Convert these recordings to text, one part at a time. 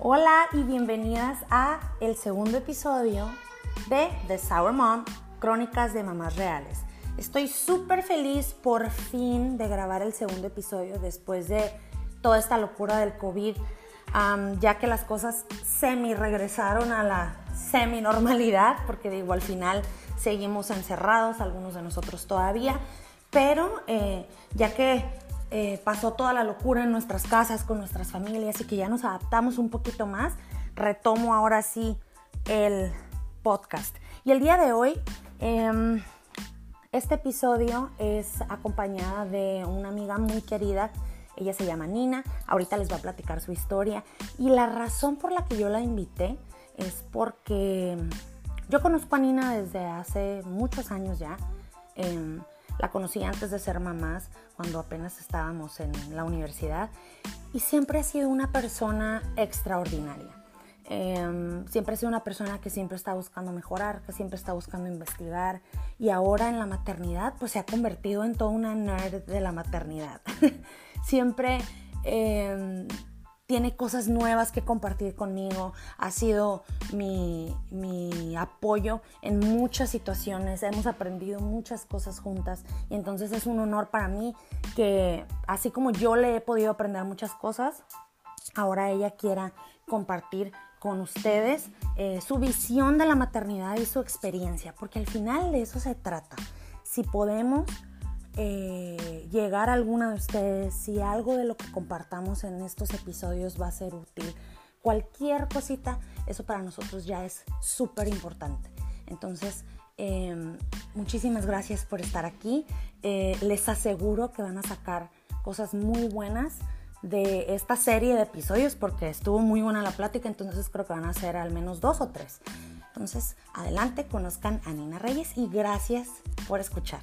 Hola y bienvenidas a el segundo episodio de The Sour Mom, Crónicas de Mamás Reales. Estoy súper feliz por fin de grabar el segundo episodio después de toda esta locura del COVID, ya que las cosas regresaron a la semi-normalidad, porque digo, al final seguimos encerrados, algunos de nosotros todavía, pero ya que pasó toda la locura en nuestras casas, con nuestras familias y que ya nos adaptamos un poquito más, retomo ahora sí el podcast. Y el día de hoy, este episodio es acompañada de una amiga muy querida. Ella se llama Nina, ahorita les va a platicar su historia. Y la razón por la que yo la invité es porque yo conozco a Nina desde hace muchos años ya. La conocí antes de ser mamás, cuando apenas estábamos en la universidad, y siempre ha sido una persona extraordinaria. Siempre ha sido una persona que siempre está buscando mejorar, que siempre está buscando investigar, y ahora en la maternidad pues se ha convertido en toda una nerd de la maternidad. Siempre tiene cosas nuevas que compartir conmigo, ha sido mi apoyo en muchas situaciones, hemos aprendido muchas cosas juntas y entonces es un honor para mí que así como yo le he podido aprender muchas cosas, ahora ella quiera compartir con ustedes su visión de la maternidad y su experiencia, porque al final de eso se trata. Si podemos llegar a alguna de ustedes, si algo de lo que compartamos en estos episodios va a ser útil, cualquier cosita, eso para nosotros ya es súper importante. Entonces, muchísimas gracias por estar aquí. Les aseguro que van a sacar cosas muy buenas de esta serie de episodios porque estuvo muy buena la plática, entonces creo que van a ser al menos 2 o 3. Entonces, adelante, conozcan a Nina Reyes y gracias por escuchar.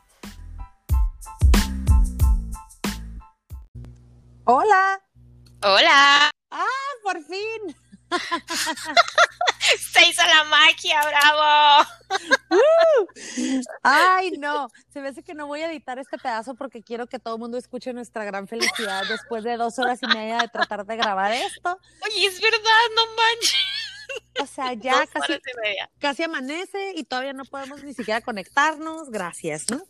Hola. Hola. Por fin. Se hizo la magia, bravo. Ay, no. Se me hace que no voy a editar este pedazo porque quiero que todo el mundo escuche nuestra gran felicidad después de 2 horas y media de tratar de grabar esto. Oye, es verdad, no manches. O sea, ya 2 horas y media. Casi amanece y todavía no podemos ni siquiera conectarnos. Gracias, ¿no?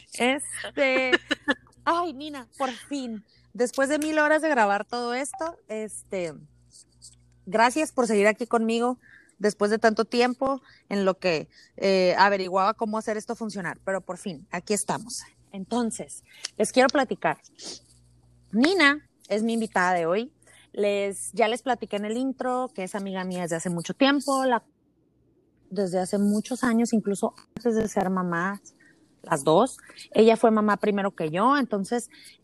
Ay, Nina, por fin. Después de 1000 horas de grabar todo esto, gracias por seguir aquí conmigo después de tanto tiempo en lo que averiguaba cómo hacer esto funcionar, pero por fin, aquí estamos. Entonces, les quiero platicar. Nina es mi invitada de hoy. Ya les platiqué en el intro que es amiga mía desde hace mucho tiempo, desde hace muchos años, incluso antes de ser mamá. Las dos. Ella fue mamá primero que yo, entonces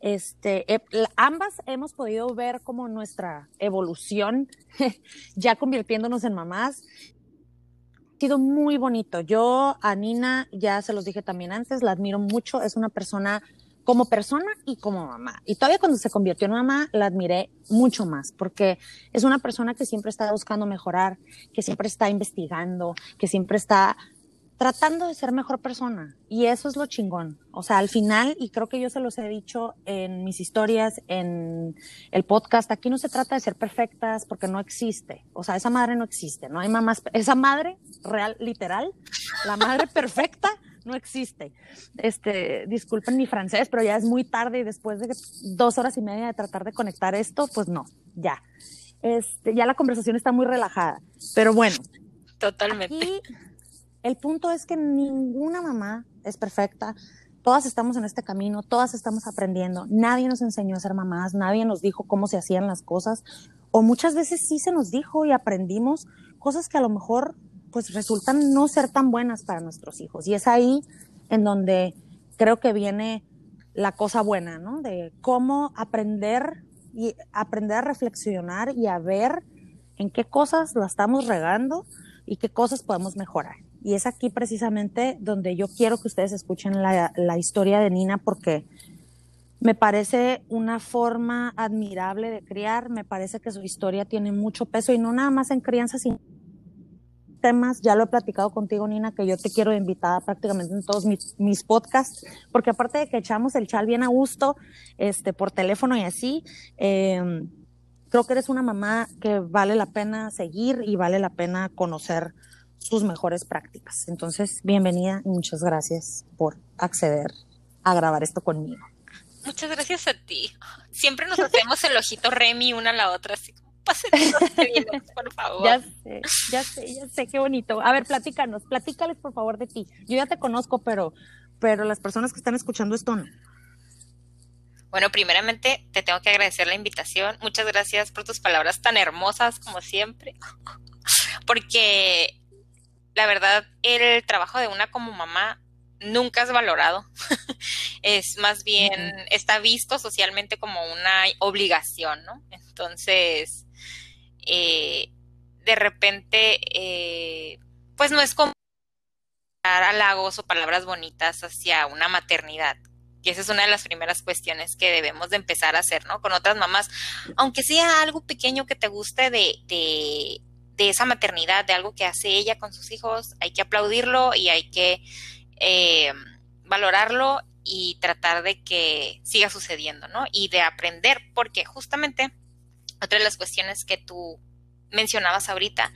ambas hemos podido ver como nuestra evolución ya convirtiéndonos en mamás. Ha sido muy bonito. Yo a Nina, ya se los dije también antes, la admiro mucho, es una persona como persona y como mamá. Y todavía cuando se convirtió en mamá, la admiré mucho más, porque es una persona que siempre está buscando mejorar, que siempre está investigando, que siempre está tratando de ser mejor persona, y eso es lo chingón. O sea, al final, y creo que yo se los he dicho en mis historias, en el podcast, aquí no se trata de ser perfectas porque no existe. O sea, esa madre no existe, no hay mamás, esa madre real, literal, la madre perfecta no existe. Disculpen mi francés, pero ya es muy tarde y después de 2 horas y media de tratar de conectar esto, pues no, ya. Ya la conversación está muy relajada, pero bueno. Totalmente. Aquí, el punto es que ninguna mamá es perfecta. Todas estamos en este camino, todas estamos aprendiendo. Nadie nos enseñó a ser mamás, nadie nos dijo cómo se hacían las cosas. O muchas veces sí se nos dijo y aprendimos cosas que a lo mejor pues resultan no ser tan buenas para nuestros hijos. Y es ahí en donde creo que viene la cosa buena, ¿no? De cómo aprender a reflexionar y a ver en qué cosas la estamos regando y qué cosas podemos mejorar. Y es aquí precisamente donde yo quiero que ustedes escuchen la historia de Nina, porque me parece una forma admirable de criar, me parece que su historia tiene mucho peso y no nada más en crianza, sino temas. Ya lo he platicado contigo, Nina, que yo te quiero invitada prácticamente en todos mis podcasts, porque aparte de que echamos el chal bien a gusto, por teléfono y así, creo que eres una mamá que vale la pena seguir y vale la pena conocer sus mejores prácticas. Entonces, bienvenida y muchas gracias por acceder a grabar esto conmigo. Muchas gracias a ti. Siempre nos hacemos el ojito Remy una a la otra, así como, pásenme los Kleenex, por favor. Ya sé, qué bonito. A ver, platícales por favor de ti. Yo ya te conozco, pero las personas que están escuchando esto no. Bueno, primeramente te tengo que agradecer la invitación. Muchas gracias por tus palabras tan hermosas como siempre, porque la verdad el trabajo de una como mamá nunca es valorado. Es más bien, está visto socialmente como una obligación, ¿no? Entonces, de repente, pues no es como dar halagos o palabras bonitas hacia una maternidad. Y esa es una de las primeras cuestiones que debemos de empezar a hacer, ¿no? Con otras mamás, aunque sea algo pequeño que te guste de esa maternidad, de algo que hace ella con sus hijos, hay que aplaudirlo y hay que valorarlo y tratar de que siga sucediendo, ¿no? Y de aprender, porque justamente otra de las cuestiones que tú mencionabas ahorita,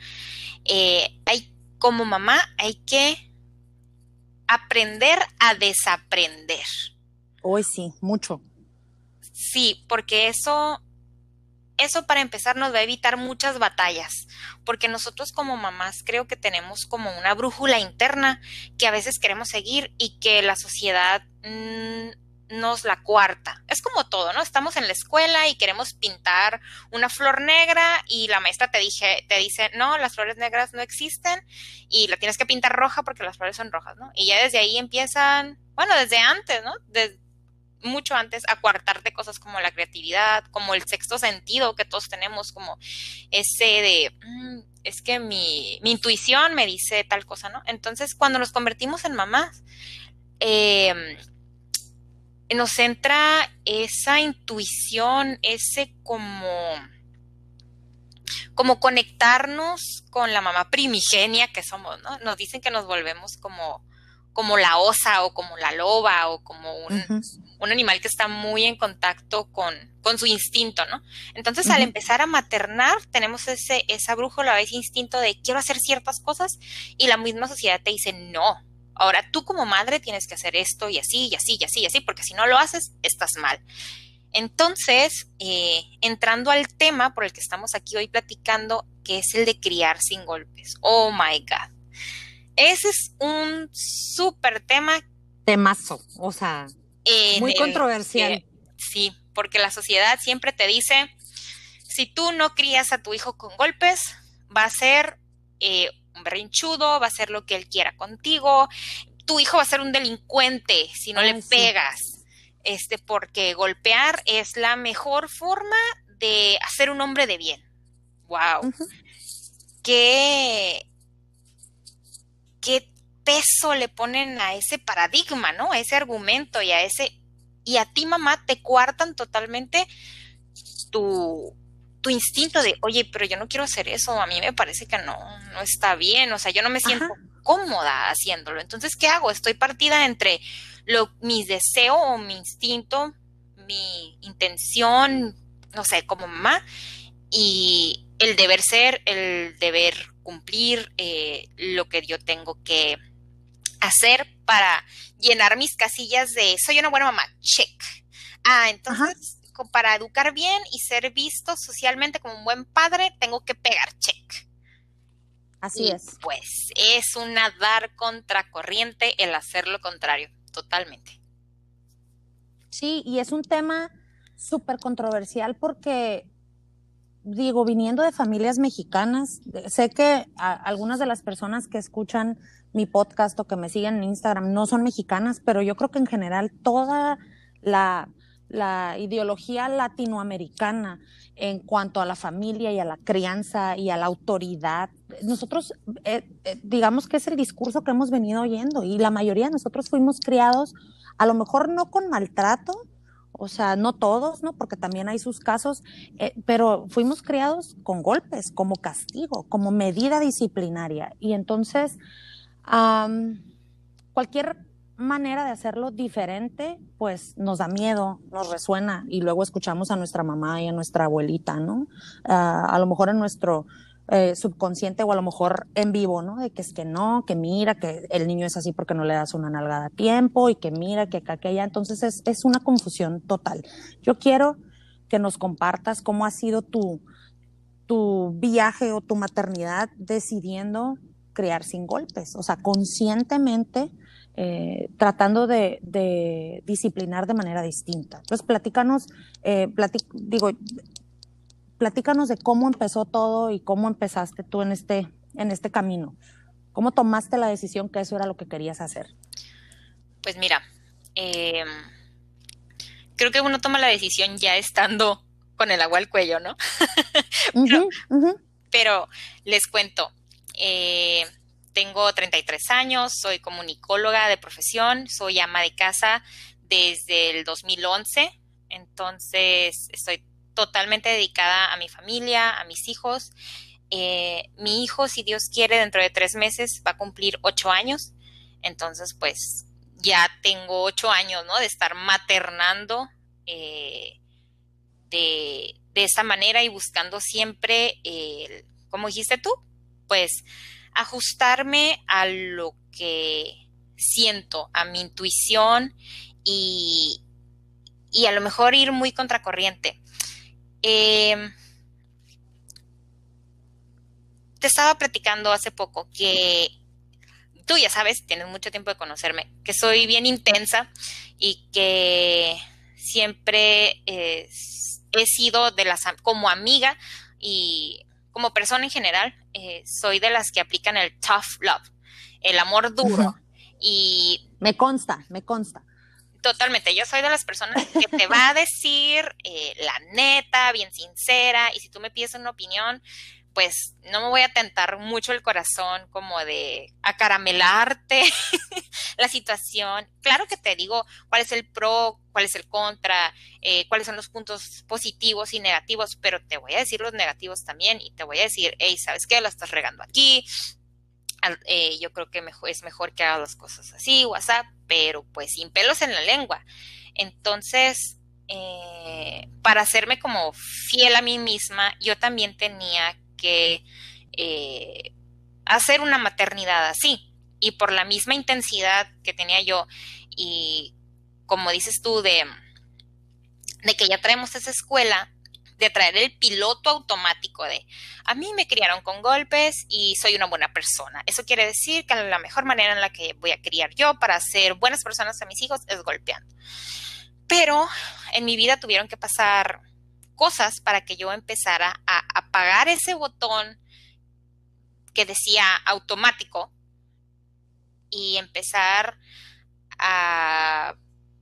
como mamá hay que aprender a desaprender. Hoy sí, mucho. Sí, porque eso para empezar nos va a evitar muchas batallas, porque nosotros como mamás creo que tenemos como una brújula interna que a veces queremos seguir y que la sociedad nos la coarta. Es como todo, ¿no? Estamos en la escuela y queremos pintar una flor negra y la maestra te dice, no, las flores negras no existen y la tienes que pintar roja porque las flores son rojas, ¿no? Y ya desde ahí empiezan, bueno, desde antes, ¿no? Mucho antes a coartarte cosas como la creatividad, como el sexto sentido que todos tenemos, como ese de, es que mi intuición me dice tal cosa, ¿no? Entonces, cuando nos convertimos en mamás, nos entra esa intuición, ese como conectarnos con la mamá primigenia que somos, ¿no? Nos dicen que nos volvemos como la osa o como la loba o como un animal que está muy en contacto con su instinto, ¿no? Entonces, al empezar a maternar, tenemos esa brújula, ese instinto de quiero hacer ciertas cosas y la misma sociedad te dice no. Ahora, tú como madre tienes que hacer esto y así, y así, y así, y así, porque si no lo haces, estás mal. Entonces, entrando al tema por el que estamos aquí hoy platicando, que es el de criar sin golpes. Oh, my God. Ese es un súper tema. Temazo, o sea, muy controversial. Sí, porque la sociedad siempre te dice, si tú no crías a tu hijo con golpes, va a ser un berrinchudo, va a ser lo que él quiera contigo, tu hijo va a ser un delincuente si no le pegas, porque golpear es la mejor forma de hacer un hombre de bien. Wow. ¿Qué peso le ponen a ese paradigma, ¿no? A ese argumento y a ti, mamá, te coartan totalmente tu instinto de, oye, pero yo no quiero hacer eso, a mí me parece que no está bien, o sea, yo no me siento cómoda haciéndolo. Entonces, ¿qué hago? Estoy partida entre mi deseo o mi instinto, mi intención, no sé, como mamá, y el deber ser, el deber cumplir lo que yo tengo que hacer para llenar mis casillas de soy una buena mamá, check. Entonces, para educar bien y ser visto socialmente como un buen padre, tengo que pegar check. Así es. Pues es un nadar contracorriente el hacer lo contrario, totalmente. Sí, y es un tema súper controversial porque, digo, viniendo de familias mexicanas, sé que algunas de las personas que escuchan mi podcast o que me siguen en Instagram no son mexicanas, pero yo creo que en general toda la ideología latinoamericana en cuanto a la familia y a la crianza y a la autoridad, nosotros digamos que es el discurso que hemos venido oyendo y la mayoría de nosotros fuimos criados a lo mejor no con maltrato, o sea, no todos, ¿no? Porque también hay sus casos, pero fuimos criados con golpes, como castigo, como medida disciplinaria. Y entonces, cualquier manera de hacerlo diferente, pues nos da miedo, nos resuena y luego escuchamos a nuestra mamá y a nuestra abuelita, ¿no? A lo mejor en nuestro subconsciente o a lo mejor en vivo, ¿no? De que es que no, que mira, que el niño es así porque no le das una nalgada a tiempo y que mira, que acá, que allá. Entonces es una confusión total. Yo quiero que nos compartas cómo ha sido tu viaje o tu maternidad decidiendo criar sin golpes, o sea, conscientemente tratando de disciplinar de manera distinta. Entonces, platícanos de cómo empezó todo y cómo empezaste tú en este camino. ¿Cómo tomaste la decisión que eso era lo que querías hacer? Pues mira, creo que uno toma la decisión ya estando con el agua al cuello, ¿no? pero, pero les cuento, tengo 33 años, soy comunicóloga de profesión, soy ama de casa desde el 2011, entonces estoy totalmente dedicada a mi familia, a mis hijos. Mi hijo, si Dios quiere, dentro de 3 meses va a cumplir 8 años, entonces pues ya tengo 8 años, ¿no? De estar maternando de esa manera y buscando siempre, como dijiste tú, pues ajustarme a lo que siento, a mi intuición y a lo mejor ir muy contracorriente. Te estaba platicando hace poco que tú ya sabes, tienes mucho tiempo de conocerme, que soy bien intensa y que siempre he sido de las, como amiga y como persona en general, soy de las que aplican el tough love, el amor duro. Y me consta. Totalmente, yo soy de las personas que te va a decir la neta, bien sincera, y si tú me pides una opinión, pues no me voy a tentar mucho el corazón como de acaramelarte la situación. Claro que te digo cuál es el pro, cuál es el contra, cuáles son los puntos positivos y negativos, pero te voy a decir los negativos también y te voy a decir, hey, ¿sabes qué? La estás regando aquí. Yo creo que es mejor que hagas las cosas así, WhatsApp, pero pues sin pelos en la lengua. Entonces, para hacerme como fiel a mí misma, yo también tenía que hacer una maternidad así. Y por la misma intensidad que tenía yo, y como dices tú, de que ya traemos esa escuela, de traer el piloto automático de a mí me criaron con golpes y soy una buena persona. Eso quiere decir que la mejor manera en la que voy a criar yo para ser buenas personas a mis hijos es golpeando. Pero en mi vida tuvieron que pasar cosas para que yo empezara a apagar ese botón que decía automático y empezar a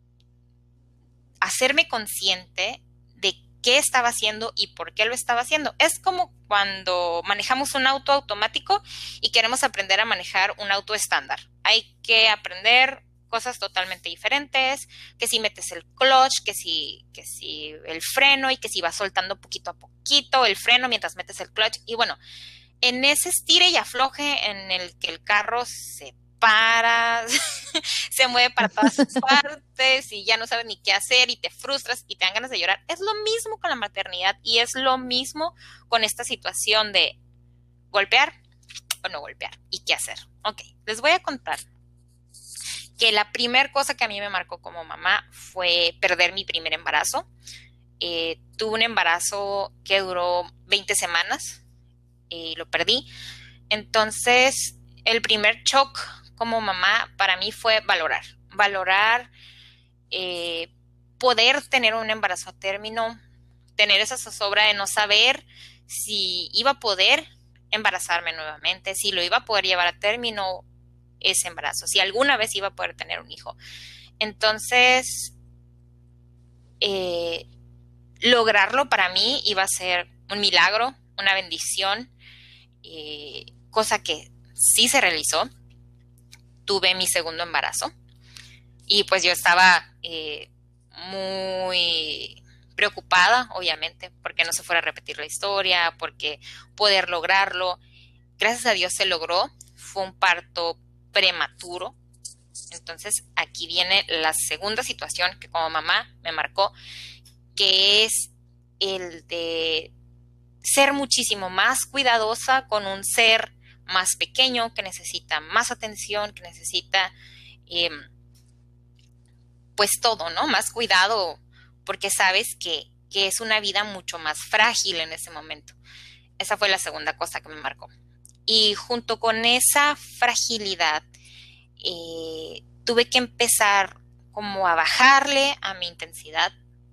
hacerme consciente de qué estaba haciendo y por qué lo estaba haciendo. Es como cuando manejamos un auto automático y queremos aprender a manejar un auto estándar. Hay que aprender cosas totalmente diferentes, que si metes el clutch, que si el freno y que si vas soltando poquito a poquito el freno mientras metes el clutch. Y bueno, en ese estire y afloje en el que el carro se para, se mueve para todas partes y ya no sabes ni qué hacer y te frustras y te dan ganas de llorar. Es lo mismo con la maternidad y es lo mismo con esta situación de golpear o no golpear y qué hacer. Ok, les voy a contar que la primera cosa que a mí me marcó como mamá fue perder mi primer embarazo. Tuve un embarazo que duró 20 semanas y lo perdí. Entonces, el primer shock como mamá para mí fue valorar poder tener un embarazo a término, tener esa zozobra de no saber si iba a poder embarazarme nuevamente, si lo iba a poder llevar a término ese embarazo, si alguna vez iba a poder tener un hijo. Entonces, lograrlo para mí iba a ser un milagro, una bendición, cosa que sí se realizó. Tuve mi segundo embarazo y pues yo estaba muy preocupada, obviamente, porque no se fuera a repetir la historia, porque poder lograrlo. Gracias a Dios se logró. Fue un parto prematuro. Entonces, aquí viene la segunda situación que como mamá me marcó, que es el de ser muchísimo más cuidadosa con un ser más pequeño que necesita más atención, que necesita eh, pues todo, ¿no? Más cuidado, porque sabes que es una vida mucho más frágil en ese momento. Esa fue la segunda cosa que me marcó. Y junto con esa fragilidad, tuve que empezar como a bajarle a mi intensidad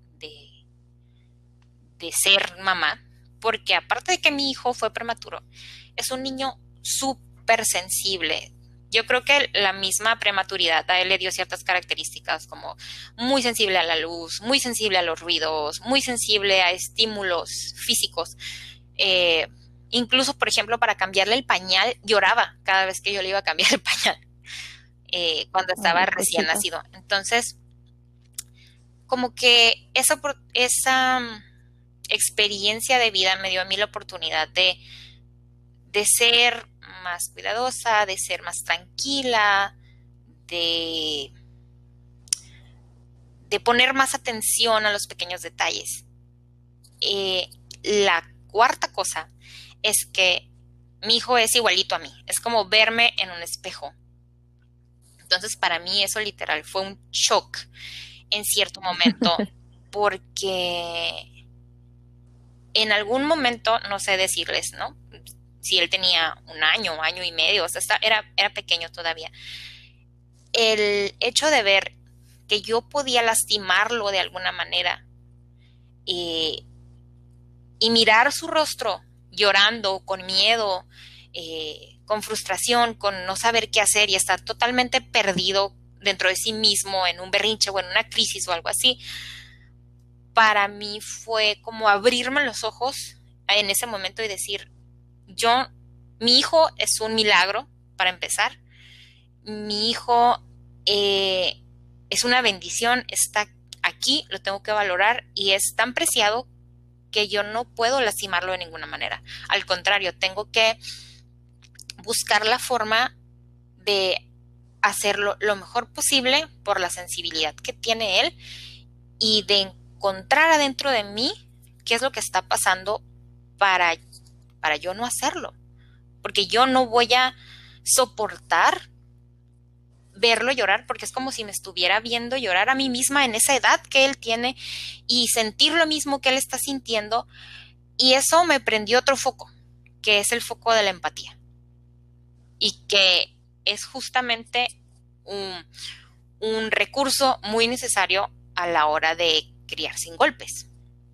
de ser mamá, porque aparte de que mi hijo fue prematuro, es un niño súper sensible. Yo creo que la misma prematuridad a él le dio ciertas características como muy sensible a la luz, muy sensible a los ruidos, muy sensible a estímulos físicos. Eh, Incluso, por ejemplo, para cambiarle el pañal, lloraba cada vez que yo le iba a cambiar el pañal cuando estaba recién nacido. Entonces, como que esa experiencia de vida me dio a mí la oportunidad de ser más cuidadosa, de ser más tranquila, de, de poner más atención a los pequeños detalles. La cuarta cosa es que mi hijo es igualito a mí, es como verme en un espejo. Entonces, para mí eso literal fue un shock en cierto momento, porque en algún momento, no sé decirles, ¿no? Si él tenía un año, año y medio, o sea, era pequeño todavía. El hecho de ver que yo podía lastimarlo de alguna manera y mirar su rostro llorando, con miedo, con frustración, con no saber qué hacer y estar totalmente perdido dentro de sí mismo en un berrinche o en una crisis o algo así, para mí fue como abrirme los ojos en ese momento y decir, mi hijo es un milagro, para empezar. Mi hijo es una bendición, está aquí, lo tengo que valorar y es tan preciado que yo no puedo lastimarlo de ninguna manera. Al contrario, tengo que buscar la forma de hacerlo lo mejor posible por la sensibilidad que tiene él y de encontrar adentro de mí qué es lo que está pasando para yo no hacerlo. Porque yo no voy a soportar verlo llorar, porque es como si me estuviera viendo llorar a mí misma en esa edad que él tiene y sentir lo mismo que él está sintiendo. Y eso me prendió otro foco, que es el foco de la empatía. Y que es justamente un recurso muy necesario a la hora de criar sin golpes.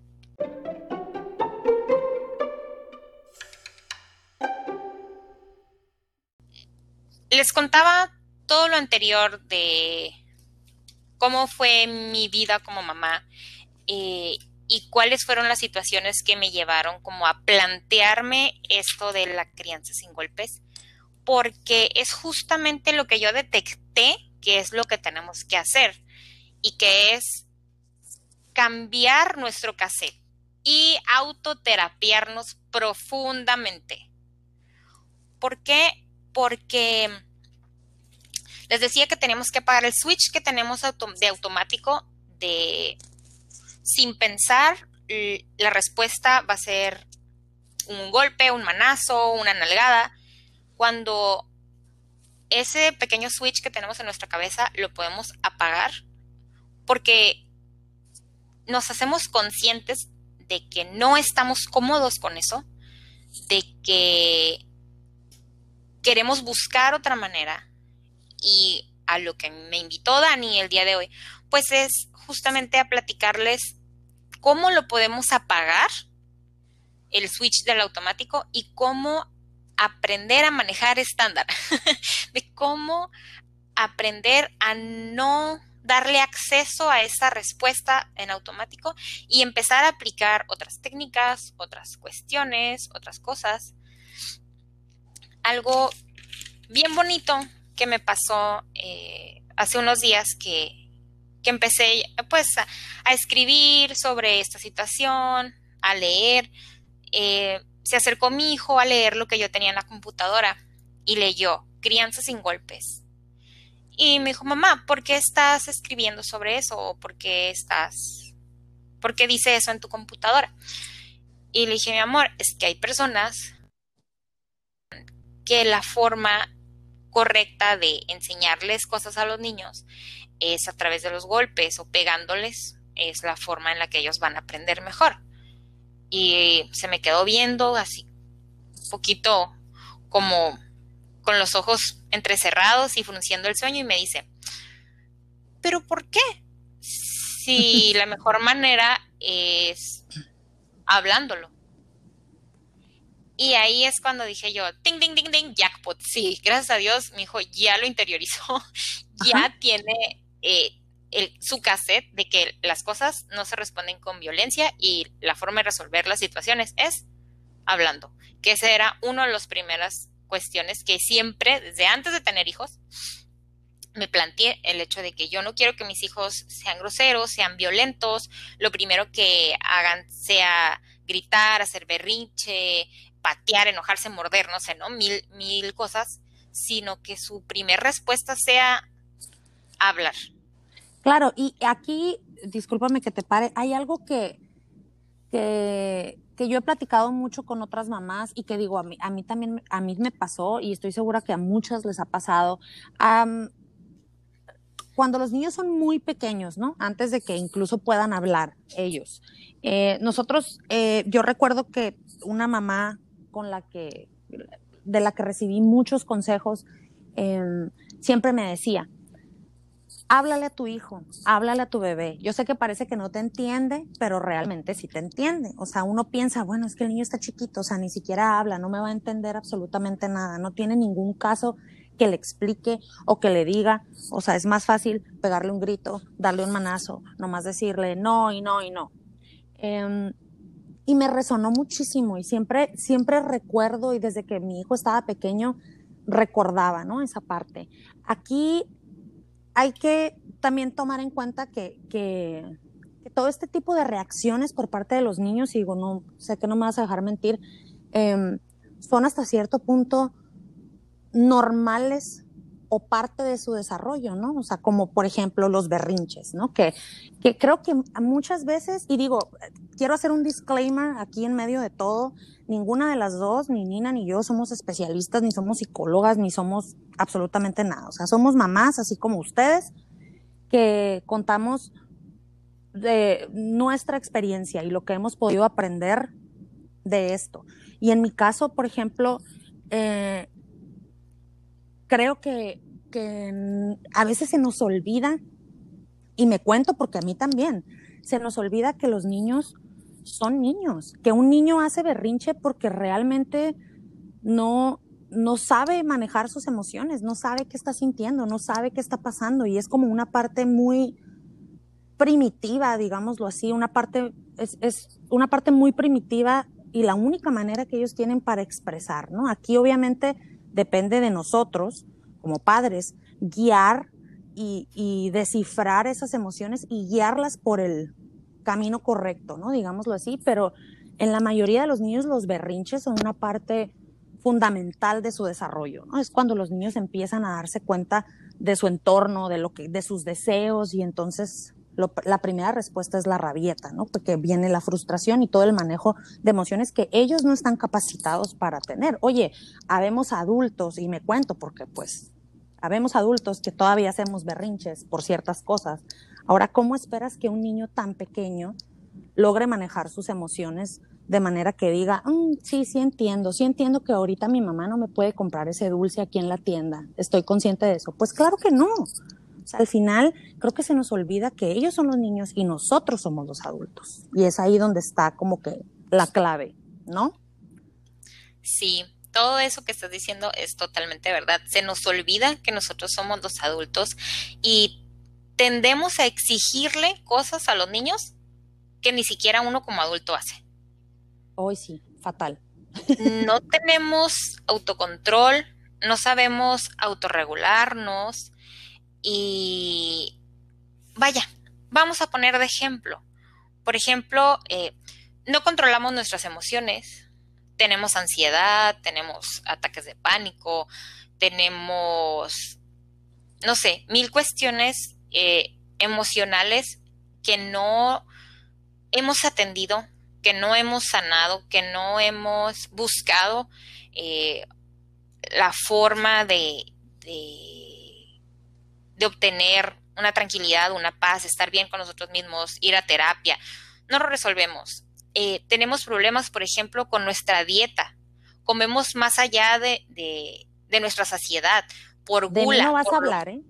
Les contaba todo lo anterior de cómo fue mi vida como mamá y cuáles fueron las situaciones que me llevaron como a plantearme esto de la crianza sin golpes, porque es justamente lo que yo detecté que es lo que tenemos que hacer y que es cambiar nuestro cassette y autoterapiarnos profundamente. ¿Por qué? Porque les decía que tenemos que apagar el switch que tenemos de automático de sin pensar, la respuesta va a ser un golpe, un manazo, una nalgada, cuando ese pequeño switch que tenemos en nuestra cabeza lo podemos apagar porque nos hacemos conscientes de que no estamos cómodos con eso, de que queremos buscar otra manera y a lo que me invitó Dani el día de hoy, pues es justamente a platicarles cómo lo podemos apagar, el switch del automático, y cómo aprender a manejar estándar, de cómo aprender a no darle acceso a esa respuesta en automático y empezar a aplicar otras técnicas, otras cuestiones, otras cosas. Algo bien bonito que me pasó hace unos días que empecé pues a escribir sobre esta situación, a leer. Se acercó mi hijo a leer lo que yo tenía en la computadora y leyó Crianza sin golpes. Y me dijo, mamá, ¿por qué estás escribiendo sobre eso? ¿O por qué dice eso en tu computadora? Y le dije, mi amor, es que hay personas que la forma correcta de enseñarles cosas a los niños es a través de los golpes o pegándoles, es la forma en la que ellos van a aprender mejor. Y se me quedó viendo así, un poquito como con los ojos entrecerrados y frunciendo el sueño y me dice, ¿pero por qué? Si la mejor manera es hablándolo. Y ahí es cuando dije yo, ting, ding, ding, ding, jackpot. Sí, gracias a Dios, mi hijo ya lo interiorizó, Ajá. ya tiene su cassette de que las cosas no se responden con violencia y la forma de resolver las situaciones es hablando. Que esa era una de las primeras cuestiones que siempre, desde antes de tener hijos, me planteé el hecho de que yo no quiero que mis hijos sean groseros, sean violentos, lo primero que hagan sea gritar, hacer berrinche, patear, enojarse, morder, no sé, ¿no? Mil cosas, sino que su primer respuesta sea hablar. Claro, y aquí, discúlpame que te pare, hay algo que yo he platicado mucho con otras mamás y que digo, a mí también, a mí me pasó y estoy segura que a muchas les ha pasado. Cuando los niños son muy pequeños, ¿no? Antes de que incluso puedan hablar ellos. Yo recuerdo que una mamá de la que recibí muchos consejos, eh, siempre me decía, háblale a tu hijo, háblale a tu bebé. Yo sé que parece que no te entiende, pero realmente sí te entiende. O sea, uno piensa, bueno, es que el niño está chiquito, o sea, ni siquiera habla, no me va a entender absolutamente nada, no tiene ningún caso que le explique o que le diga. O sea, es más fácil pegarle un grito, darle un manazo, nomás decirle no y no y no. Eh, y me resonó muchísimo y siempre recuerdo y desde que mi hijo estaba pequeño recordaba, ¿no? Esa parte. Aquí hay que también tomar en cuenta que todo este tipo de reacciones por parte de los niños, y digo, no sé que no me vas a dejar mentir, son hasta cierto punto normales o parte de su desarrollo, ¿no? O sea, como por ejemplo los berrinches, ¿no? Que creo que muchas veces, y digo, quiero hacer un disclaimer aquí en medio de todo, ninguna de las dos, ni Nina ni yo, somos especialistas, ni somos psicólogas, ni somos absolutamente nada. O sea, somos mamás, así como ustedes, que contamos de nuestra experiencia y lo que hemos podido aprender de esto. Y en mi caso, por ejemplo, eh, creo que a veces se nos olvida, y me cuento porque a mí también, se nos olvida que los niños son niños, que un niño hace berrinche porque realmente no, no sabe manejar sus emociones, no sabe qué está sintiendo, no sabe qué está pasando, y es como una parte muy primitiva, digámoslo así, es una parte muy primitiva y la única manera que ellos tienen para expresar, ¿no? Aquí obviamente depende de nosotros, como padres, guiar y descifrar esas emociones y guiarlas por el camino correcto, ¿no? Digámoslo así, pero en la mayoría de los niños los berrinches son una parte fundamental de su desarrollo, ¿no? Es cuando los niños empiezan a darse cuenta de su entorno, de sus deseos, y entonces la primera respuesta es la rabieta, ¿no? Porque viene la frustración y todo el manejo de emociones que ellos no están capacitados para tener. Oye, habemos adultos, y me cuento porque pues habemos adultos que todavía hacemos berrinches por ciertas cosas. Ahora, ¿cómo esperas que un niño tan pequeño logre manejar sus emociones de manera que diga, sí, sí entiendo que ahorita mi mamá no me puede comprar ese dulce aquí en la tienda, estoy consciente de eso? Pues claro que no. O sea, al final creo que se nos olvida que ellos son los niños y nosotros somos los adultos. Y es ahí donde está como que la clave, ¿no? Sí, todo eso que estás diciendo es totalmente verdad. Se nos olvida que nosotros somos los adultos y tendemos a exigirle cosas a los niños que ni siquiera uno como adulto hace. Hoy sí, fatal. No tenemos autocontrol, no sabemos autorregularnos y vaya, vamos a poner de ejemplo. Por ejemplo, no controlamos nuestras emociones, tenemos ansiedad, tenemos ataques de pánico, tenemos no sé, mil cuestiones emocionales que no hemos atendido, que no hemos sanado, que no hemos buscado eh, la forma de obtener una tranquilidad, una paz, estar bien con nosotros mismos, ir a terapia. No lo resolvemos. Tenemos problemas, por ejemplo, con nuestra dieta. Comemos más allá de nuestra saciedad, por De mí no gula, vas a hablar, ¿eh?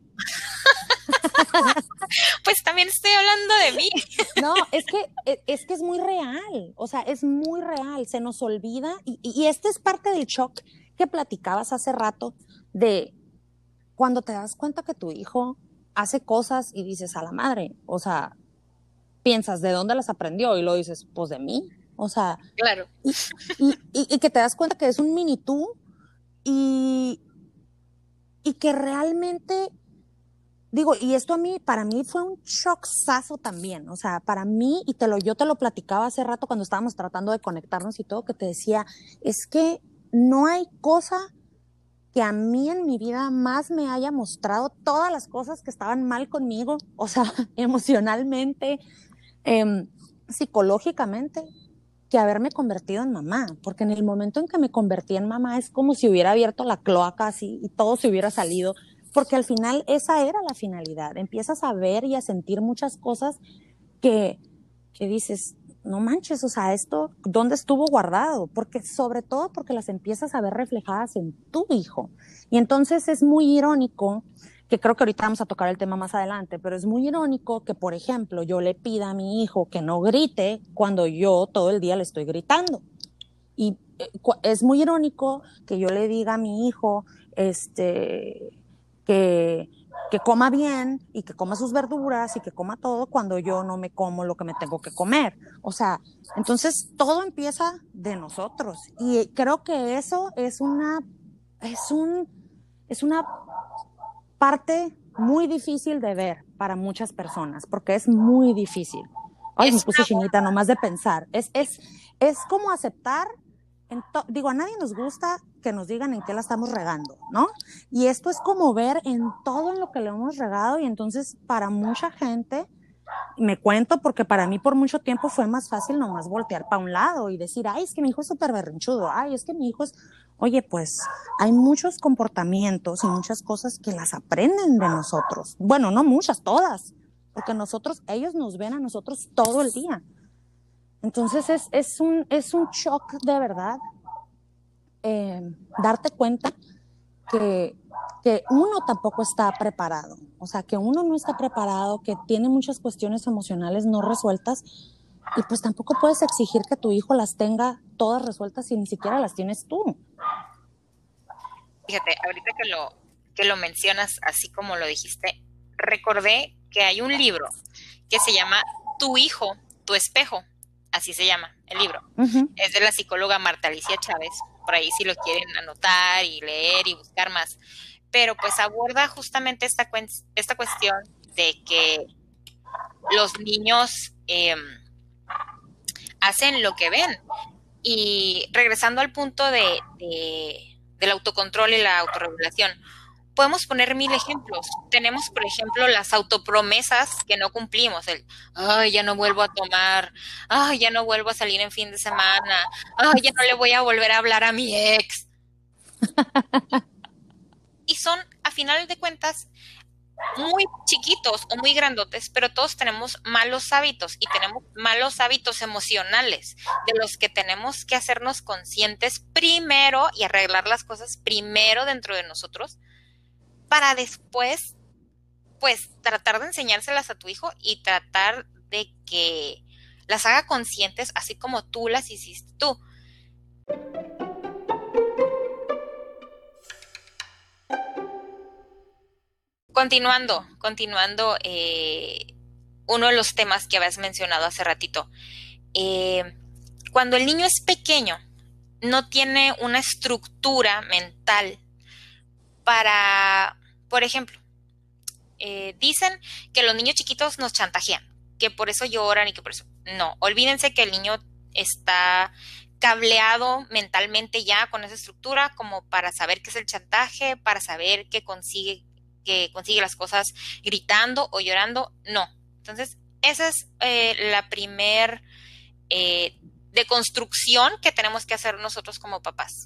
pues también estoy hablando de mí. No, es que es muy real, o sea, es muy real, se nos olvida y este es parte del shock que platicabas hace rato de cuando te das cuenta que tu hijo hace cosas y dices a la madre, o sea, piensas de dónde las aprendió y lo dices, pues de mí, o sea, Claro. y que te das cuenta que es un mini tú y, y que realmente digo, y esto para mí fue un shocksazo también, o sea, para mí, yo te lo platicaba hace rato cuando estábamos tratando de conectarnos y todo, que te decía, es que no hay cosa que a mí en mi vida más me haya mostrado todas las cosas que estaban mal conmigo, o sea, emocionalmente, eh, psicológicamente, que haberme convertido en mamá, porque en el momento en que me convertí en mamá es como si hubiera abierto la cloaca así y todo se hubiera salido, porque al final esa era la finalidad. Empiezas a ver y a sentir muchas cosas que, que dices, no manches, o sea, esto, ¿dónde estuvo guardado? Porque sobre todo porque las empiezas a ver reflejadas en tu hijo. Y entonces es muy irónico, que creo que ahorita vamos a tocar el tema más adelante, pero es muy irónico que, por ejemplo, yo le pida a mi hijo que no grite cuando yo todo el día le estoy gritando. Y es muy irónico que yo le diga a mi hijo, que, que coma bien y que coma sus verduras y que coma todo cuando yo no me como lo que me tengo que comer. O sea, entonces todo empieza de nosotros. Y creo que eso es una parte muy difícil de ver para muchas personas, porque es muy difícil. Ay, me Es puse una chinita nomás de pensar. Es como aceptar, digo, a nadie nos gusta que nos digan en qué la estamos regando, ¿no? Y esto es como ver en todo en lo que le hemos regado y entonces para mucha gente, me cuento porque para mí por mucho tiempo fue más fácil nomás voltear para un lado y decir, ay, es que mi hijo es súper berrinchudo, ay, es que mi hijo es, oye, pues hay muchos comportamientos y muchas cosas que las aprenden de nosotros. Bueno, no muchas, todas, porque ellos nos ven a nosotros todo el día. Entonces es un shock de verdad darte cuenta que, que uno tampoco está preparado, o sea, que uno no está preparado, que tiene muchas cuestiones emocionales no resueltas y pues tampoco puedes exigir que tu hijo las tenga todas resueltas si ni siquiera las tienes tú. Fíjate, ahorita que lo mencionas así como lo dijiste, recordé que hay un libro que se llama Tu hijo, tu espejo, así se llama el libro. Uh-huh. Es de la psicóloga Marta Alicia Chávez, por ahí si lo quieren anotar y leer y buscar más. Pero pues aborda justamente esta cuestión de que los niños hacen lo que ven. Y regresando al punto del autocontrol y la autorregulación, podemos poner mil ejemplos. Tenemos, por ejemplo, las autopromesas que no cumplimos. Ay, ya no vuelvo a tomar. Ay, ya no vuelvo a salir en fin de semana. Ay, ya no le voy a volver a hablar a mi ex. Y son, a final de cuentas, muy chiquitos o muy grandotes, pero todos tenemos malos hábitos y tenemos malos hábitos emocionales de los que tenemos que hacernos conscientes primero y arreglar las cosas primero dentro de nosotros para después, pues, tratar de enseñárselas a tu hijo y tratar de que las haga conscientes así como tú las hiciste tú. Continuando, uno de los temas que habías mencionado hace ratito. Cuando el niño es pequeño, no tiene una estructura mental para, por ejemplo, dicen que los niños chiquitos nos chantajean, que por eso lloran y que por eso... No, olvídense que el niño está cableado mentalmente ya con esa estructura como para saber qué es el chantaje, para saber qué consigue que consigue las cosas gritando o llorando, no. Entonces, esa es la primer deconstrucción que tenemos que hacer nosotros como papás.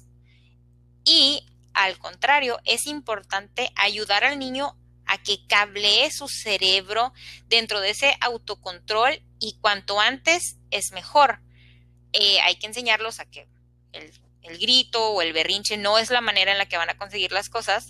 Y al contrario, es importante ayudar al niño a que cablee su cerebro dentro de ese autocontrol y cuanto antes es mejor. Hay que enseñarlos a que el grito o el berrinche no es la manera en la que van a conseguir las cosas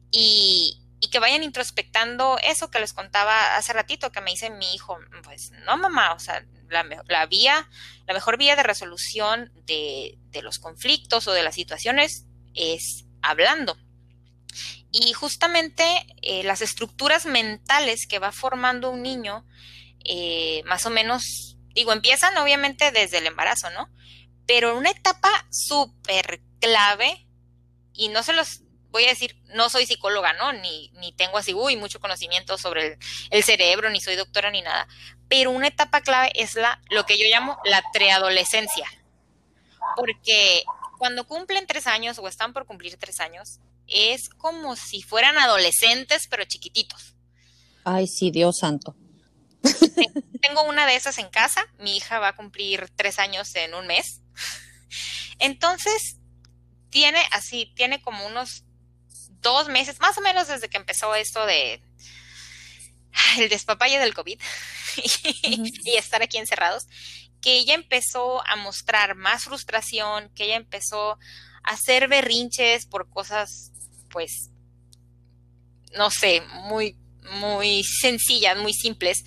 y que vayan introspectando eso que les contaba hace ratito, que me dice mi hijo, pues no mamá, o sea, la mejor vía de resolución de los conflictos o de las situaciones es hablando. Y justamente las estructuras mentales que va formando un niño, más o menos, digo, empiezan obviamente desde el embarazo, ¿no? Pero una etapa súper clave, y no se los voy a decir, no soy psicóloga, ¿no? Ni tengo así, mucho conocimiento sobre el cerebro, ni soy doctora ni nada, pero una etapa clave es lo que yo llamo la preadolescencia, porque cuando cumplen 3 años o están por cumplir 3 años, es como si fueran adolescentes, pero chiquititos. Ay, sí, Dios santo. Tengo una de esas en casa, mi hija va a cumplir 3 años en un mes. Entonces, tiene como unos 2 meses, más o menos desde que empezó esto de el despapalle del COVID y estar aquí encerrados, que ella empezó a mostrar más frustración, que ella empezó a hacer berrinches por cosas, pues, no sé, muy, muy sencillas, muy simples,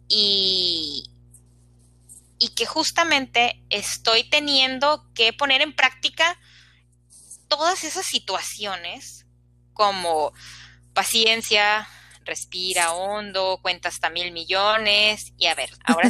y que justamente estoy teniendo que poner en práctica todas esas situaciones como paciencia, respira hondo, cuenta hasta 1,000,000,000 y a ver, ahora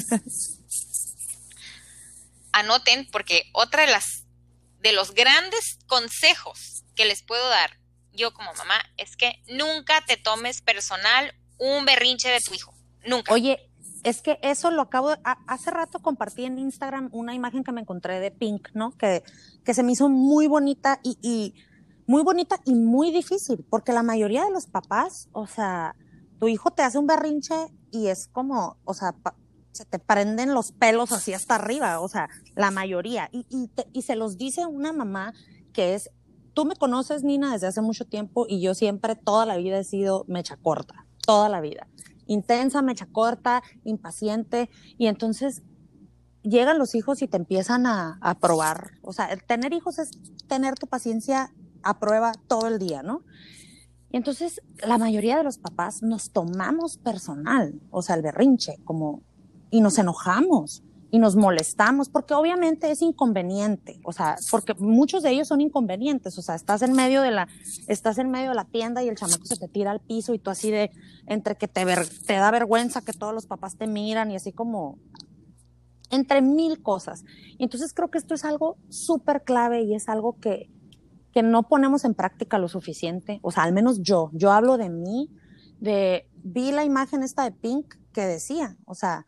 anoten porque otra de los grandes consejos que les puedo dar yo como mamá es que nunca te tomes personal un berrinche de tu hijo, nunca. Oye, es que eso lo hace rato compartí en Instagram una imagen que me encontré de Pink, ¿no? Que se me hizo muy bonita y muy bonita y muy difícil, porque la mayoría de los papás, o sea, tu hijo te hace un berrinche y es como, o sea, se te prenden los pelos así hasta arriba, o sea, la mayoría. Y se los dice una mamá que es, tú me conoces, Nina, desde hace mucho tiempo y yo siempre, toda la vida he sido mecha corta, toda la vida. Intensa, mecha corta, impaciente, y entonces llegan los hijos y te empiezan a probar. O sea, el tener hijos es tener tu paciencia a prueba todo el día, ¿no? Y entonces la mayoría de los papás nos tomamos personal, o sea, el berrinche, como, y nos enojamos y nos molestamos, porque obviamente es inconveniente, o sea, porque muchos de ellos son inconvenientes, o sea, estás en medio de la tienda y el chamaco se te tira al piso y tú así de, entre que te da vergüenza que todos los papás te miran y así como, entre mil cosas. Y entonces creo que esto es algo súper clave y es algo que no ponemos en práctica lo suficiente, o sea, al menos yo hablo de mí, vi la imagen esta de Pink que decía, o sea,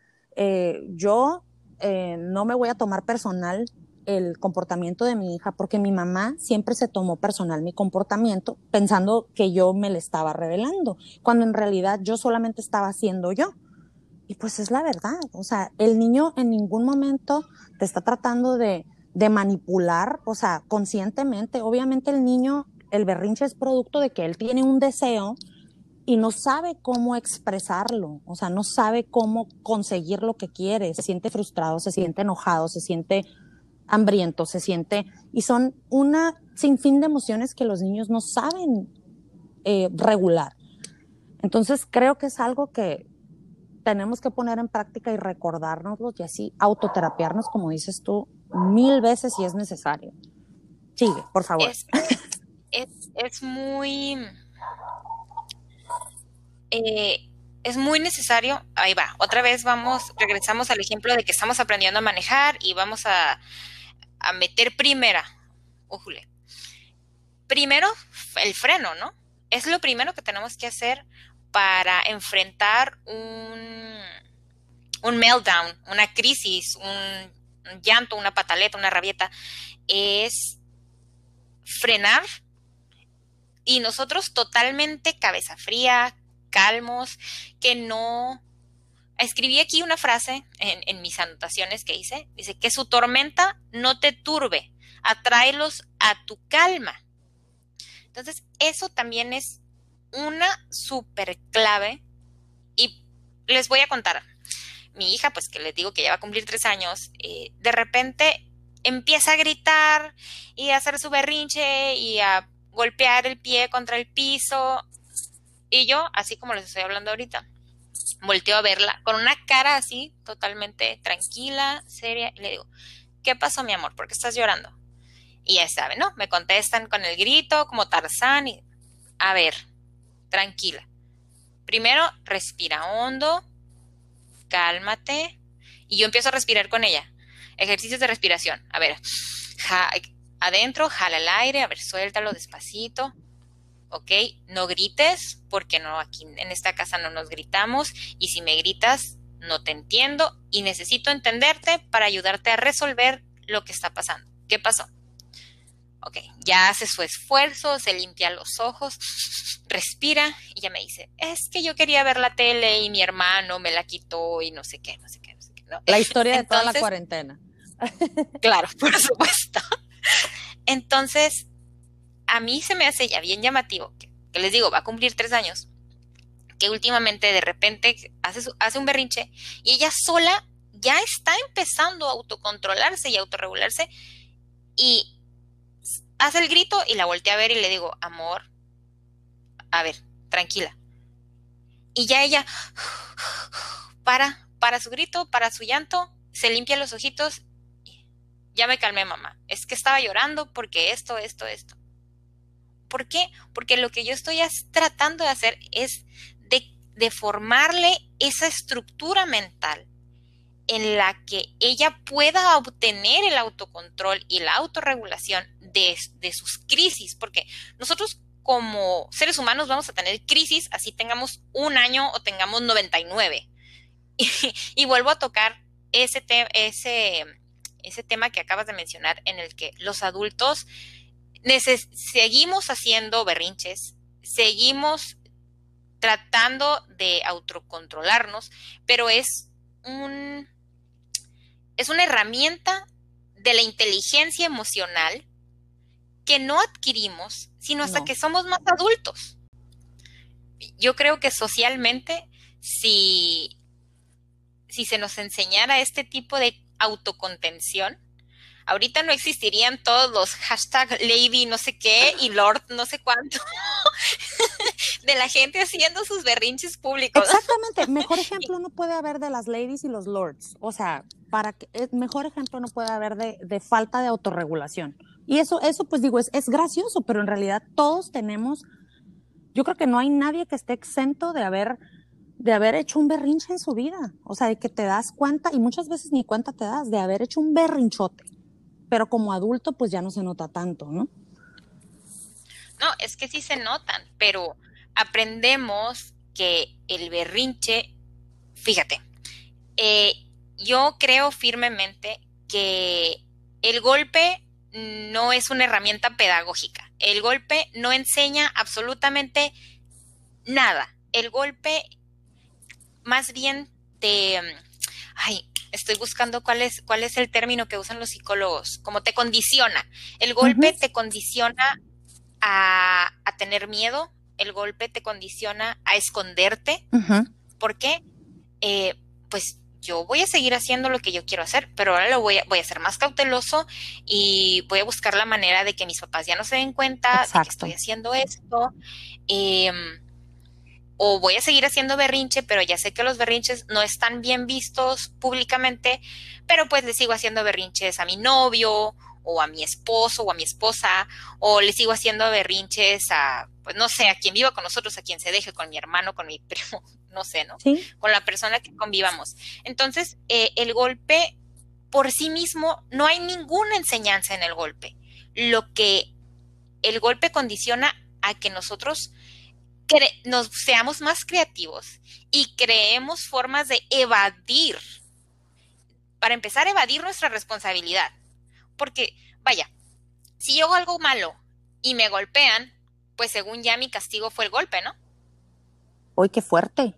yo no me voy a tomar personal el comportamiento de mi hija porque mi mamá siempre se tomó personal mi comportamiento pensando que yo me le estaba revelando, cuando en realidad yo solamente estaba siendo yo. Y pues es la verdad, o sea, el niño en ningún momento te está tratando de manipular, o sea, conscientemente. Obviamente el niño, el berrinche es producto de que él tiene un deseo y no sabe cómo expresarlo, o sea, no sabe cómo conseguir lo que quiere, se siente frustrado, se siente enojado, se siente hambriento, y son una sinfín de emociones que los niños no saben regular. Entonces creo que es algo que tenemos que poner en práctica y recordárnoslo y así autoterapiarnos, como dices tú, 1000 veces si es necesario. Sigue, por favor. Es muy... es muy necesario, ahí va, otra vez regresamos al ejemplo de que estamos aprendiendo a manejar y vamos a meter primero el freno, ¿no? Es lo primero que tenemos que hacer para enfrentar un meltdown, una crisis, un llanto, una pataleta, una rabieta, es frenar, Y nosotros totalmente cabeza fría, calmos, que no... Escribí aquí una frase en mis anotaciones que hice. Dice, que su tormenta no te turbe, atráelos a tu calma. Entonces, eso también es una súper clave. Y les voy a contar. Mi hija, pues que les digo que ya va a cumplir 3 años, de repente empieza a gritar y a hacer su berrinche y a golpear el pie contra el piso. Y yo, así como les estoy hablando ahorita, volteo a verla con una cara así, totalmente tranquila, seria, y le digo, ¿qué pasó, mi amor? ¿Por qué estás llorando? Y ya saben, ¿no? Me contestan con el grito, como Tarzán, y a ver, tranquila. Primero, respira hondo, cálmate, y yo empiezo a respirar con ella. Ejercicios de respiración. A ver, adentro, jala el aire, a ver, suéltalo despacito. ¿Ok? No grites, porque no, aquí en esta casa no nos gritamos, y si me gritas, no te entiendo, y necesito entenderte para ayudarte a resolver lo que está pasando. ¿Qué pasó? Ok, ya hace su esfuerzo, se limpia los ojos, respira, y ya me dice, es que yo quería ver la tele, y mi hermano me la quitó, y no sé qué, no sé qué, no sé qué, ¿no? La historia de toda la cuarentena. Claro, por supuesto. Entonces, a mí se me hace ya bien llamativo, que les digo, va a cumplir 3 años, que últimamente de repente hace un berrinche y ella sola ya está empezando a autocontrolarse y autorregularse y hace el grito y la volteé a ver y le digo, amor, a ver, tranquila. Y ya ella para su grito, para su llanto, se limpia los ojitos. Ya me calmé, mamá. Es que estaba llorando porque esto. ¿Por qué? Porque lo que yo estoy tratando de hacer es de formarle esa estructura mental en la que ella pueda obtener el autocontrol y la autorregulación de sus crisis, porque nosotros como seres humanos vamos a tener crisis, así tengamos 1 año o tengamos 99. Y vuelvo a tocar ese tema que acabas de mencionar, en el que los adultos seguimos haciendo berrinches, seguimos tratando de autocontrolarnos, pero es una herramienta de la inteligencia emocional que no adquirimos, sino hasta que somos más adultos. Yo creo que socialmente, si se nos enseñara este tipo de autocontención, ahorita no existirían todos los hashtag lady no sé qué y lord no sé cuánto de la gente haciendo sus berrinches públicos. Exactamente, mejor ejemplo no puede haber de las ladies y los lords, o sea, mejor ejemplo no puede haber de falta de autorregulación. Y eso pues digo, es gracioso, pero en realidad todos tenemos, yo creo que no hay nadie que esté exento de haber hecho un berrinche en su vida, o sea, de que te das cuenta, y muchas veces ni cuenta te das, de haber hecho un berrinchote, pero como adulto pues ya no se nota tanto, ¿no? No, es que sí se notan, pero aprendemos que el berrinche, fíjate, yo creo firmemente que el golpe no es una herramienta pedagógica. El golpe no enseña absolutamente nada. El golpe más bien estoy buscando cuál es el término que usan los psicólogos, como te condiciona. El golpe te condiciona a tener miedo, el golpe te condiciona a esconderte. ¿Por qué? Pues yo voy a seguir haciendo lo que yo quiero hacer, pero ahora voy a ser más cauteloso y voy a buscar la manera de que mis papás ya no se den cuenta de que estoy haciendo esto. O voy a seguir haciendo berrinche, pero ya sé que los berrinches no están bien vistos públicamente, pero pues le sigo haciendo berrinches a mi novio, o a mi esposo, o a mi esposa, o le sigo haciendo berrinches pues no sé, a quien viva con nosotros, a quien se deje, con mi hermano, con mi primo, no sé, ¿no? ¿Sí? Con la persona que convivamos. Entonces, el golpe por sí mismo, no hay ninguna enseñanza en el golpe. Lo que el golpe condiciona a que nosotros nos seamos más creativos y creemos formas de evadir, para empezar a evadir nuestra responsabilidad. Porque, vaya, si yo hago algo malo y me golpean, pues según ya mi castigo fue el golpe, ¿no? ¡Uy, qué fuerte!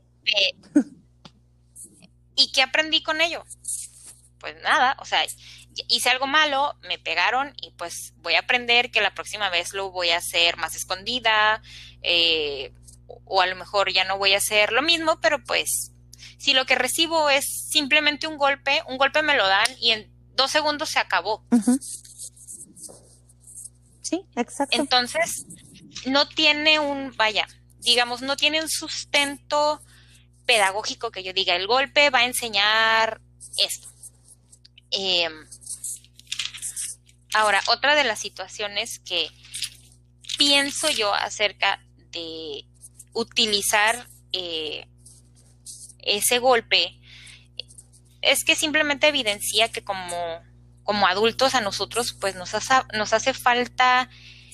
¿Y qué aprendí con ello? Pues nada, o sea, hice algo malo, me pegaron y pues voy a aprender que la próxima vez lo voy a hacer más escondida, o a lo mejor ya no voy a hacer lo mismo, pero pues si lo que recibo es simplemente un golpe me lo dan y en 2 segundos se acabó. Uh-huh. Sí, exacto. Entonces, no tiene digamos, no tiene un sustento pedagógico que yo diga, el golpe va a enseñar esto. Ahora, otra de las situaciones que pienso yo acerca de utilizar ese golpe es que simplemente evidencia que como adultos a nosotros pues nos hace falta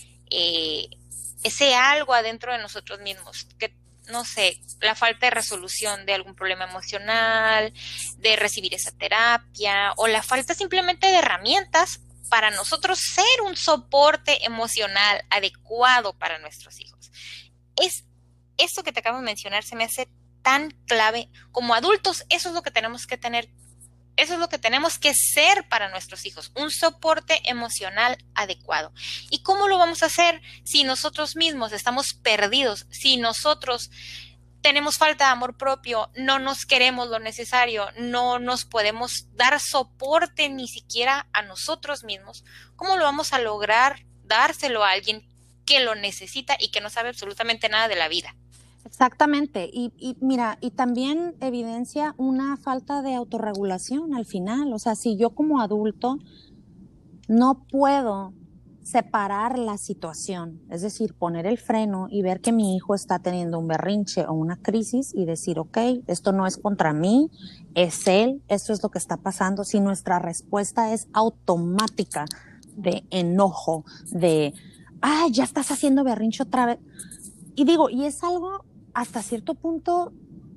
ese algo adentro de nosotros mismos, que no sé, la falta de resolución de algún problema emocional, de recibir esa terapia, o la falta simplemente de herramientas para nosotros ser un soporte emocional adecuado para nuestros hijos. Esto que te acabo de mencionar se me hace tan clave. Como adultos, eso es lo que tenemos que tener. Eso es lo que tenemos que ser para nuestros hijos, un soporte emocional adecuado. ¿Y cómo lo vamos a hacer si nosotros mismos estamos perdidos, si nosotros tenemos falta de amor propio, no nos queremos lo necesario, no nos podemos dar soporte ni siquiera a nosotros mismos? ¿Cómo lo vamos a lograr dárselo a alguien que lo necesita y que no sabe absolutamente nada de la vida? Exactamente, y mira, y también evidencia una falta de autorregulación al final. O sea, si yo como adulto no puedo separar la situación, es decir, poner el freno y ver que mi hijo está teniendo un berrinche o una crisis y decir, ok, esto no es contra mí, es él, esto es lo que está pasando. Si nuestra respuesta es automática de enojo, de, ay, ya estás haciendo berrinche otra vez. Y digo, y es algo hasta cierto punto,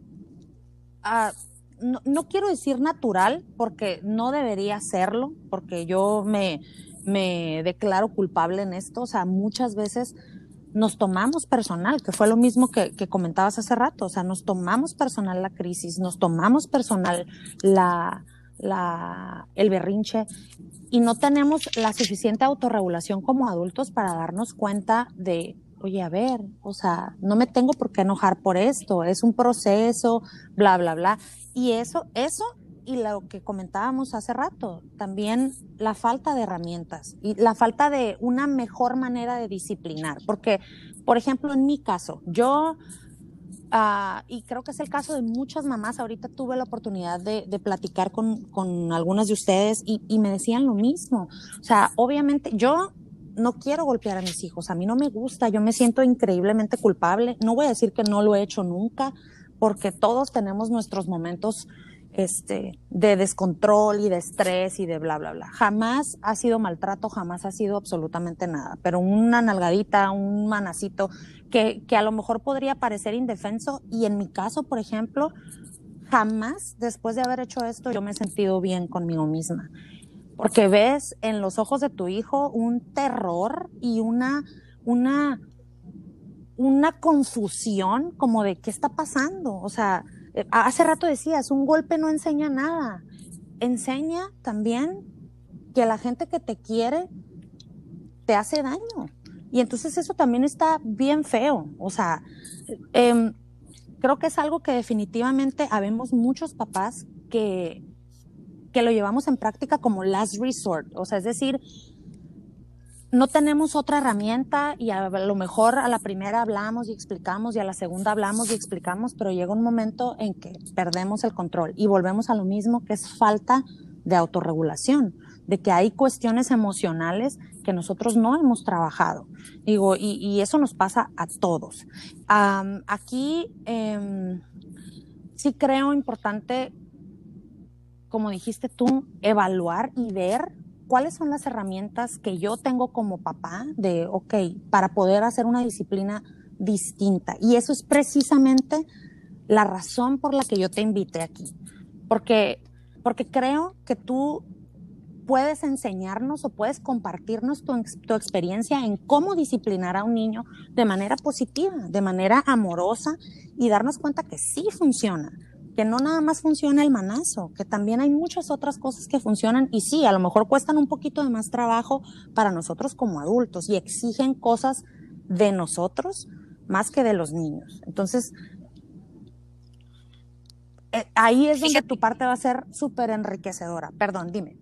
no quiero decir natural, porque no debería serlo, porque yo me declaro culpable en esto. O sea, muchas veces nos tomamos personal, que fue lo mismo que comentabas hace rato. O sea, nos tomamos personal la crisis, nos tomamos personal el berrinche, y no tenemos la suficiente autorregulación como adultos para darnos cuenta de, oye, a ver, o sea, no me tengo por qué enojar por esto, es un proceso, bla, bla, bla. Y eso, y lo que comentábamos hace rato, también la falta de herramientas y la falta de una mejor manera de disciplinar. Porque, por ejemplo, en mi caso, yo, y creo que es el caso de muchas mamás, ahorita tuve la oportunidad de platicar con algunas de ustedes y me decían lo mismo. O sea, obviamente yo no quiero golpear a mis hijos, a mí no me gusta, yo me siento increíblemente culpable. No voy a decir que no lo he hecho nunca, porque todos tenemos nuestros momentos de descontrol y de estrés y de bla, bla, bla. Jamás ha sido maltrato, jamás ha sido absolutamente nada, pero una nalgadita, un manacito que a lo mejor podría parecer indefenso, y en mi caso, por ejemplo, jamás después de haber hecho esto yo me he sentido bien conmigo misma. Porque ves en los ojos de tu hijo un terror y una confusión como de qué está pasando. O sea, hace rato decías, un golpe no enseña nada. Enseña también que la gente que te quiere te hace daño. Y entonces eso también está bien feo. O sea, creo que es algo que definitivamente habemos muchos papás que lo llevamos en práctica como last resort. O sea, es decir, no tenemos otra herramienta y a lo mejor a la primera hablamos y explicamos y a la segunda hablamos y explicamos, pero llega un momento en que perdemos el control y volvemos a lo mismo, que es falta de autorregulación, de que hay cuestiones emocionales que nosotros no hemos trabajado. Digo, y eso nos pasa a todos. Aquí sí creo importante, como dijiste tú, evaluar y ver cuáles son las herramientas que yo tengo como papá de, ok, para poder hacer una disciplina distinta. Y eso es precisamente la razón por la que yo te invité aquí. Porque creo que tú puedes enseñarnos o puedes compartirnos tu experiencia en cómo disciplinar a un niño de manera positiva, de manera amorosa y darnos cuenta que sí funciona, que no nada más funciona el manazo, que también hay muchas otras cosas que funcionan y sí, a lo mejor cuestan un poquito de más trabajo para nosotros como adultos y exigen cosas de nosotros más que de los niños. Entonces, ahí es donde tu parte va a ser súper enriquecedora. Perdón, dime.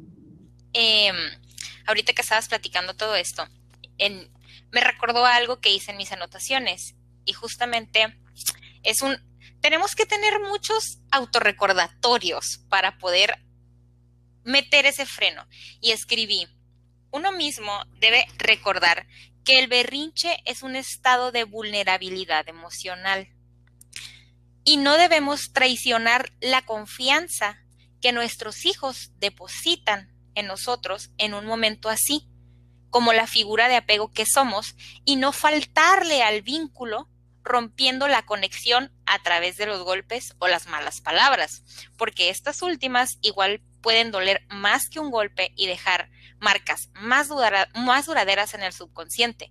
Ahorita que estabas platicando todo esto, me recordó algo que hice en mis anotaciones y justamente tenemos que tener muchos autorrecordatorios para poder meter ese freno. Y escribí, uno mismo debe recordar que el berrinche es un estado de vulnerabilidad emocional y no debemos traicionar la confianza que nuestros hijos depositan en nosotros en un momento así, como la figura de apego que somos, y no faltarle al vínculo rompiendo la conexión a través de los golpes o las malas palabras, porque estas últimas igual pueden doler más que un golpe y dejar marcas más duraderas en el subconsciente.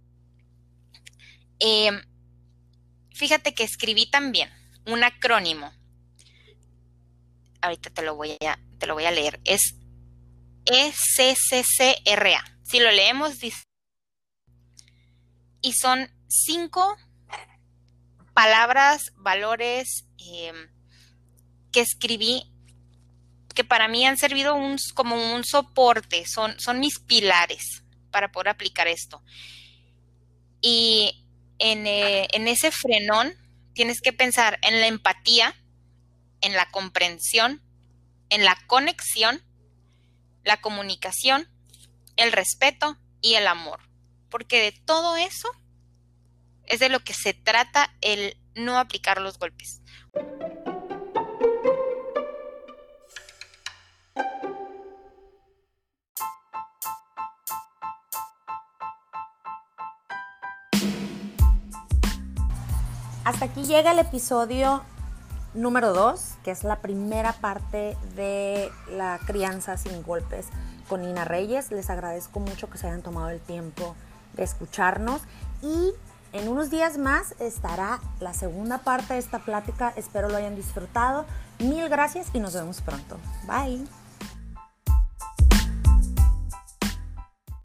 Fíjate que escribí también un acrónimo. Ahorita te lo voy a leer. Es ECCCRA. Si lo leemos, dice, y son 5 palabras, valores que escribí que para mí han servido como un soporte, son mis pilares para poder aplicar esto. Y en ese frenón tienes que pensar en la empatía, en la comprensión, en la conexión, la comunicación, el respeto y el amor. Porque de todo eso es de lo que se trata el no aplicar los golpes. Hasta aquí llega el episodio número 2, que es la primera parte de la crianza sin golpes con Nina Reyes. Les agradezco mucho que se hayan tomado el tiempo de escucharnos y en unos días más estará la segunda parte de esta plática. Espero lo hayan disfrutado. Mil gracias y nos vemos pronto. Bye.